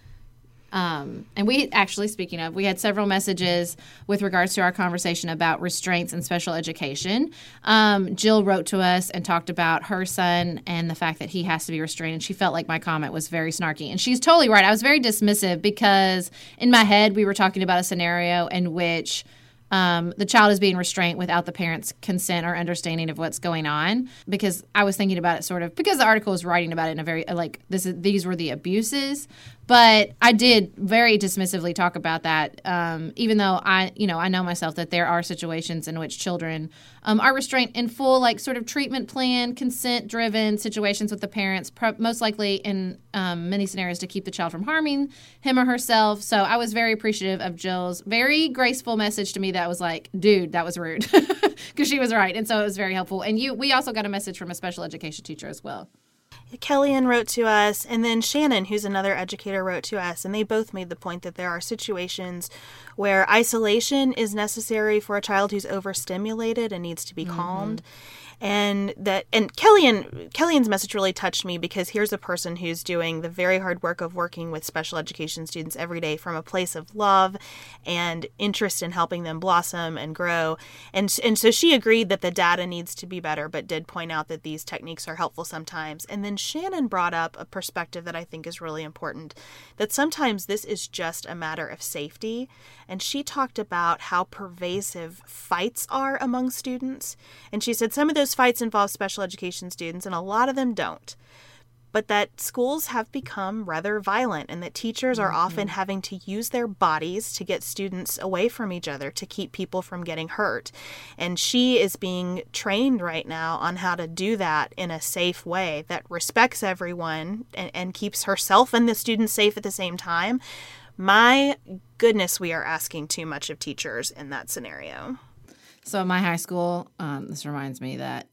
And we actually, speaking of, we had several messages with regards to our conversation about restraints in special education. Jill wrote to us and talked about her son and the fact that he has to be restrained. And she felt like my comment was very snarky. And she's totally right. I was very dismissive because in my head, we were talking about a scenario in which the child is being restrained without the parent's consent or understanding of what's going on, because I was thinking about it sort of because the article was writing about it in a very these were the abuses. But I did very dismissively talk about that, even though I know myself that there are situations in which children are restrained in full, sort of treatment plan, consent-driven situations with the parents, most likely in many scenarios to keep the child from harming him or herself. So I was very appreciative of Jill's very graceful message to me that was like, dude, that was rude, because she was right. And so it was very helpful. And we also got a message from a special education teacher as well. Kellyanne wrote to us, and then Shannon, who's another educator, wrote to us, and they both made the point that there are situations where isolation is necessary for a child who's overstimulated and needs to be calmed. And Kellyanne's message really touched me, because here's a person who's doing the very hard work of working with special education students every day from a place of love and interest in helping them blossom and grow. And so she agreed that the data needs to be better, but did point out that these techniques are helpful sometimes. And then Shannon brought up a perspective that I think is really important, that sometimes this is just a matter of safety. And she talked about how pervasive fights are among students. And she said some of those fights involve special education students, and a lot of them don't. But that schools have become rather violent, and that teachers are often having to use their bodies to get students away from each other, to keep people from getting hurt. And she is being trained right now on how to do that in a safe way that respects everyone and keeps herself and the students safe at the same time. My goodness, we are asking too much of teachers in that scenario. So in my high school, this reminds me that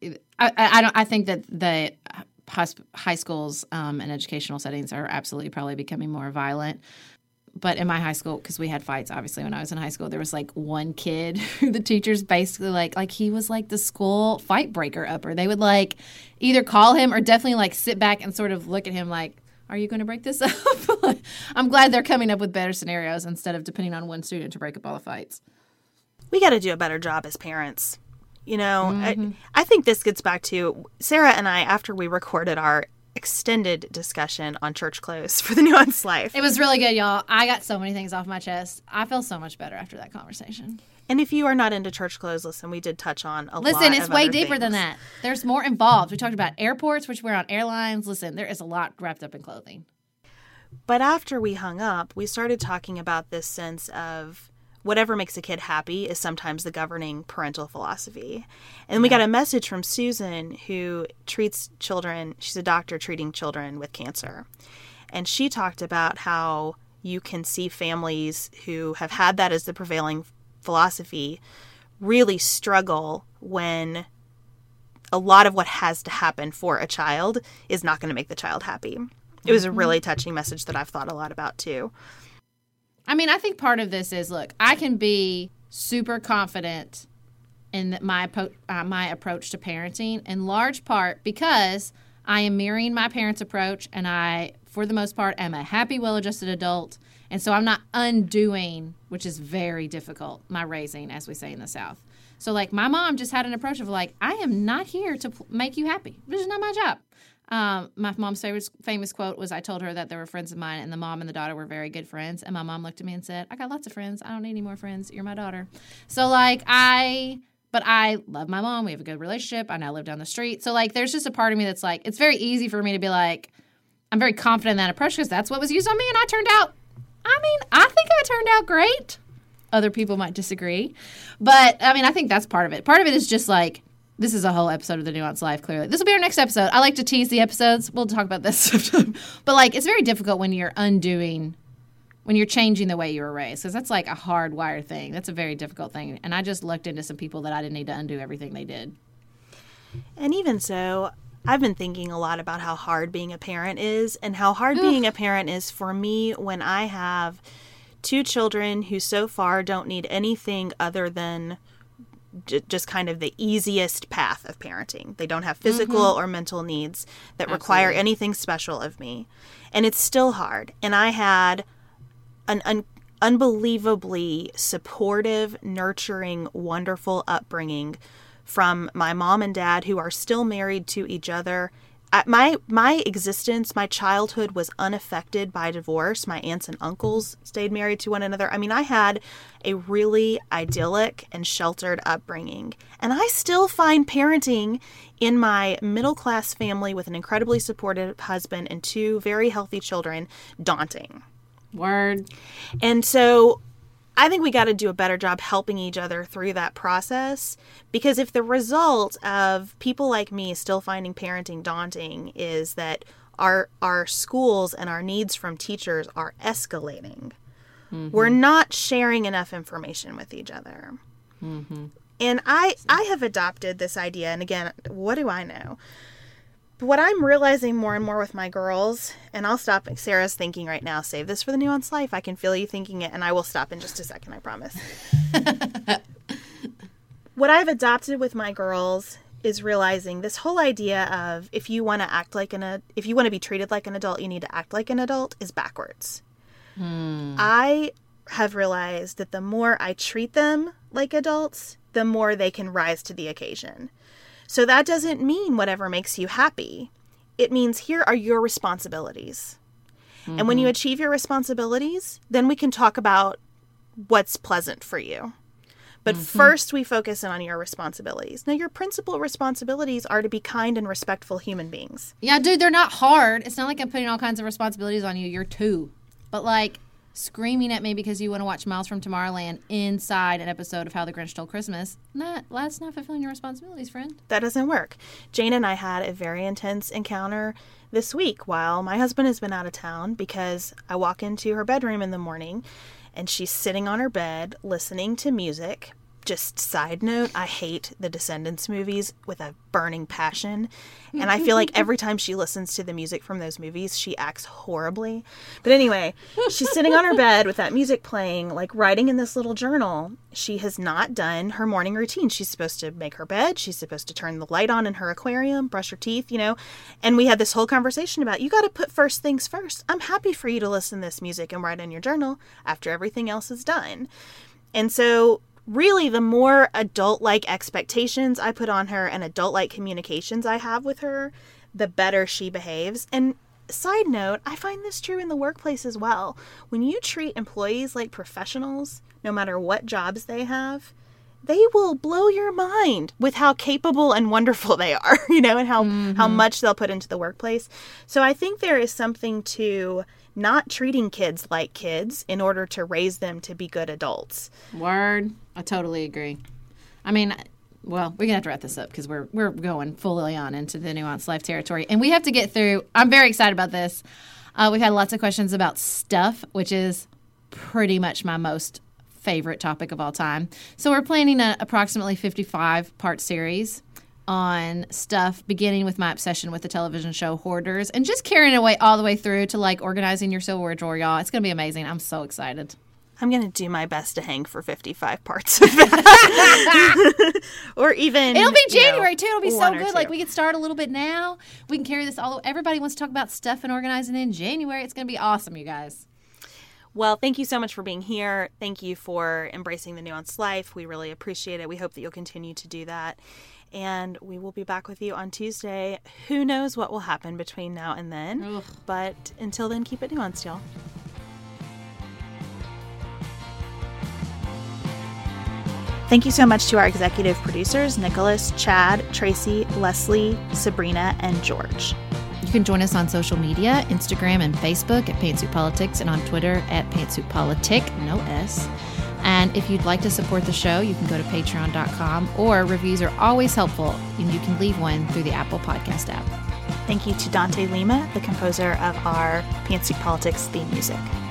I think that the high schools and educational settings are absolutely probably becoming more violent. But in my high school, because we had fights, obviously, when I was in high school, there was like one kid who the teachers basically like he was like the school fight breaker upper. They would like either call him or definitely like sit back and sort of look at him like, are you going to break this up? I'm glad they're coming up with better scenarios instead of depending on one student to break up all the fights. We got to do a better job as parents. You know, I think this gets back to Sarah and I, after we recorded our extended discussion on church clothes for the Nuanced Life. It was really good, y'all. I got so many things off my chest. I feel so much better after that conversation. And if you are not into church clothes, listen, we did touch on a lot of Listen, it's way other deeper things. than that. There's more involved. We talked about airports, which we're on airlines. Listen, there is a lot wrapped up in clothing. But after we hung up, we started talking about this sense of whatever makes a kid happy is sometimes the governing parental philosophy. And we got a message from Susan, who treats children. She's a doctor treating children with cancer. And she talked about how you can see families who have had that as the prevailing philosophy really struggle when a lot of what has to happen for a child is not going to make the child happy. It was a really touching message that I've thought a lot about, too. I mean, I think part of this is, look, I can be super confident in my approach to parenting, in large part because I am mirroring my parents' approach, and I, for the most part, am a happy, well-adjusted adult. And so I'm not undoing, which is very difficult, my raising, as we say in the South. So, like, my mom just had an approach of, like, I am not here to make you happy. This is not my job. My mom's famous quote was, I told her that there were friends of mine, and the mom and the daughter were very good friends. And my mom looked at me and said, I got lots of friends. I don't need any more friends. You're my daughter. So, like, but I love my mom. We have a good relationship. I now live down the street. So, like, there's just a part of me that's like, it's very easy for me to be like, I'm very confident in that approach because that's what was used on me. And I think I turned out great. Other people might disagree. But, I mean, I think that's part of it. Part of it is just like, this is a whole episode of The Nuanced Life, clearly. This will be our next episode. I like to tease the episodes. We'll talk about this sometime. But, like, it's very difficult when you're changing the way you were raised, because that's like a hardwired thing. That's a very difficult thing. And I just looked into some people that I didn't need to undo everything they did. And even so, I've been thinking a lot about how hard being a parent is, and how hard being a parent is for me when I have two children who so far don't need anything other than just kind of the easiest path of parenting. They don't have physical or mental needs that require anything special of me. And it's still hard. And I had an unbelievably supportive, nurturing, wonderful upbringing from my mom and dad, who are still married to each other. My existence, my childhood was unaffected by divorce. My aunts and uncles stayed married to one another. I mean, I had a really idyllic and sheltered upbringing. And I still find parenting in my middle-class family with an incredibly supportive husband and two very healthy children daunting. Word. And so I think we got to do a better job helping each other through that process, because if the result of people like me still finding parenting daunting is that our schools and our needs from teachers are escalating, we're not sharing enough information with each other. And I have adopted this idea, and again, what do I know? But what I'm realizing more and more with my girls, and I'll stop. Sarah's thinking right now, save this for the Nuanced Life. I can feel you thinking it, and I will stop in just a second, I promise. What I've adopted with my girls is realizing this whole idea of if you want to be treated like an adult, you need to act like an adult is backwards. I have realized that the more I treat them like adults, the more they can rise to the occasion. So that doesn't mean whatever makes you happy. It means here are your responsibilities. And when you achieve your responsibilities, then we can talk about what's pleasant for you. But first, we focus on your responsibilities. Now, your principal responsibilities are to be kind and respectful human beings. Yeah, dude, they're not hard. It's not like I'm putting all kinds of responsibilities on you. You're 2. But, like, screaming at me because you want to watch Miles from Tomorrowland inside an episode of How the Grinch Stole Christmas, that's not fulfilling your responsibilities, friend. That doesn't work. Jane and I had a very intense encounter this week while my husband has been out of town because I walk into her bedroom in the morning and she's sitting on her bed listening to music. Just side note, I hate the Descendants movies with a burning passion. And I feel like every time she listens to the music from those movies, she acts horribly. But anyway, she's sitting on her bed with that music playing, like writing in this little journal. She has not done her morning routine. She's supposed to make her bed. She's supposed to turn the light on in her aquarium, brush her teeth, And we had this whole conversation about, you got to put first things first. I'm happy for you to listen to this music and write in your journal after everything else is done. And so really, the more adult-like expectations I put on her and adult-like communications I have with her, the better she behaves. And side note, I find this true in the workplace as well. When you treat employees like professionals, no matter what jobs they have, they will blow your mind with how capable and wonderful they are, and how much they'll put into the workplace. So I think there is something to not treating kids like kids in order to raise them to be good adults. Word. I totally agree. I mean, well, we're going to have to wrap this up because we're going fully on into the Nuanced Life territory. And we have to get through. I'm very excited about this. We've had lots of questions about stuff, which is pretty much my most favorite topic of all time. So we're planning an approximately 55-part series on stuff, beginning with my obsession with the television show Hoarders and just carrying it away all the way through to like organizing your silverware drawer, y'all. It's going to be amazing. I'm so excited. I'm going to do my best to hang for 55 parts of that. Or even... It'll be January, too. It'll be so good. 2. Like, we can start a little bit now. We can carry this all... Everybody wants to talk about stuff and organizing in January. It's going to be awesome, you guys. Well, thank you so much for being here. Thank you for embracing the Nuanced Life. We really appreciate it. We hope that you'll continue to do that. And we will be back with you on Tuesday. Who knows what will happen between now and then. Ugh. But until then, keep it nuanced, y'all. Thank you so much to our executive producers, Nicholas, Chad, Tracy, Leslie, Sabrina, and George. You can join us on social media, Instagram and Facebook at Pantsuit Politics, and on Twitter at PantsuitPolitic, no S. And if you'd like to support the show, you can go to patreon.com, or reviews are always helpful, and you can leave one through the Apple Podcast app. Thank you to Dante Lima, the composer of our Pantsuit Politics theme music.